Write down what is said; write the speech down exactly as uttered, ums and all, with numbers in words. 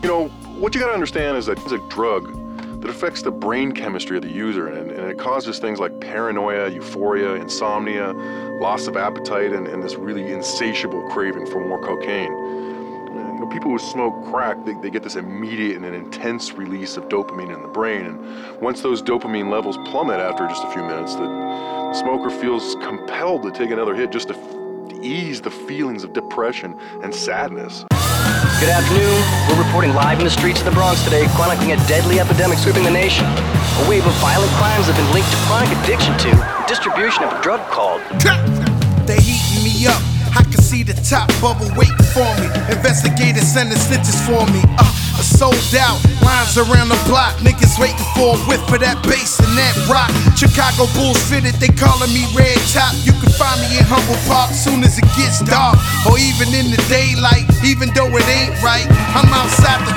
You know, what you gotta understand is that it's a drug that affects the brain chemistry of the user, and, and it causes things like paranoia, euphoria, insomnia, loss of appetite, and, and this really insatiable craving for more cocaine. You know, people who smoke crack, they, they get this immediate and an intense release of dopamine in the brain, and once those dopamine levels plummet after just a few minutes, the, the smoker feels compelled to take another hit just to f- ease the feelings of depression and sadness. Good afternoon. We're reporting live in the streets of the Bronx today, chronicling a deadly epidemic sweeping the nation. A wave of violent crimes have been linked to chronic addiction to the distribution of a drug called... They heating me up. I can see the top bubble waiting for me. Investigators sending snitches for me. Uh, sold out. Lines around the block. Niggas waiting for a whiff of that bass and that rock. Chicago Bulls fitted. They calling me Red Top. You can find me in Humble Park soon as it gets dark. Or even in the daylight. Even though it ain't right. I'm outside the